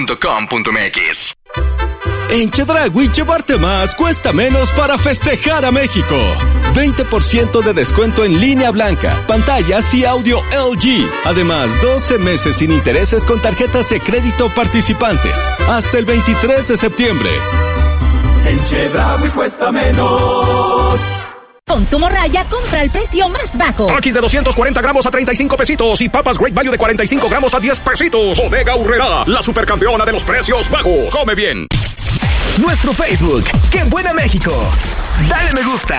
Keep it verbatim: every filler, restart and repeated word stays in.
punto com punto m x. En Chedraui llevarte más cuesta menos para festejar a México. veinte por ciento de descuento en línea blanca, pantallas y audio L G. Además, doce meses sin intereses con tarjetas de crédito participantes. Hasta el veintitrés de septiembre. En Chedraui cuesta menos. Con tu morraya, compra el precio más bajo. Takis de doscientos cuarenta gramos a treinta y cinco pesitos y papas Great Value de cuarenta y cinco gramos a diez pesitos. Bodega Aurrerá, la supercampeona de los precios bajos. Come bien. Nuestro Facebook, ¡Qué Buena México! Dale me gusta.